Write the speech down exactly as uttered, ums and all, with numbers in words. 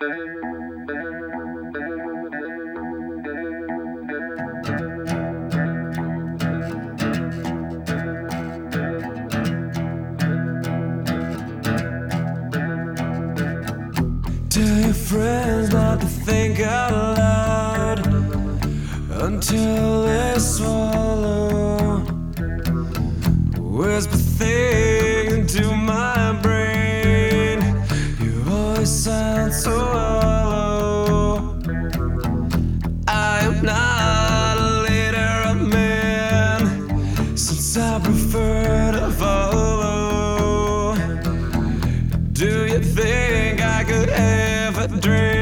Tell your friends not to think out loud until they swallow. Whisper things into my brain. Your voice sounds so hollow. I am not a leader of men, since I prefer to follow. Do you think I could ever dream